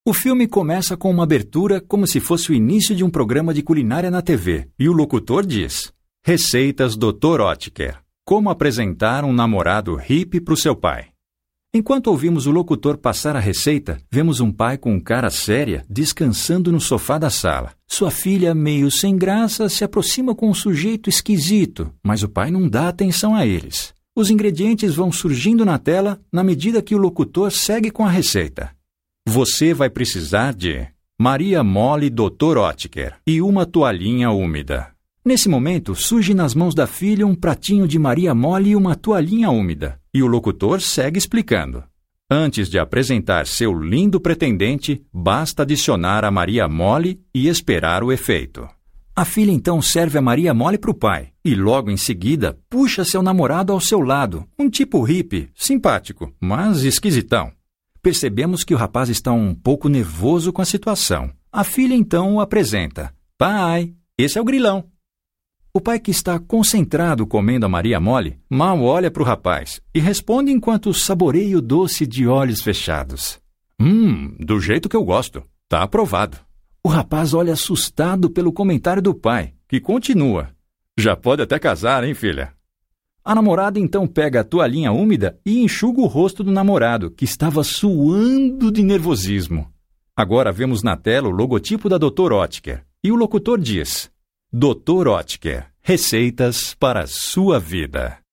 O filme começa com uma abertura como se fosse o início de um programa de culinária na TV, e o locutor diz: Receitas Dr. Oetker. Como apresentar um namorado hippie para o seu pai. Enquanto ouvimos o locutor passar a receita, vemos um pai com cara séria descansando no sofá da sala. Sua filha, meio sem graça, se aproxima com um sujeito esquisito, mas o pai não dá atenção a eles. Os ingredientes vão surgindo na tela na medida que o locutor segue com a receita. Você vai precisar de Maria Mole Dr. Oetker e uma toalhinha úmida. Nesse momento, surge nas mãos da filha um pratinho de Maria Mole e uma toalhinha úmida, e o locutor segue explicando. Antes de apresentar seu lindo pretendente, basta adicionar a Maria Mole e esperar o efeito. A filha então serve a Maria Mole para o pai, e logo em seguida puxa seu namorado ao seu lado, um tipo hippie, simpático, mas esquisitão. Percebemos que o rapaz está um pouco nervoso com a situação. A filha então o apresenta. Pai, esse é o grilão. O pai, que está concentrado comendo a Maria Mole, mal olha para o rapaz e responde enquanto saboreia o doce de olhos fechados. Do jeito que eu gosto. Tá aprovado. O rapaz olha assustado pelo comentário do pai, que continua. Já pode até casar, hein, filha? A namorada então pega a toalhinha úmida e enxuga o rosto do namorado, que estava suando de nervosismo. Agora vemos na tela o logotipo da Dr. Oetker, e o locutor diz: Dr. Oetker, receitas para a sua vida.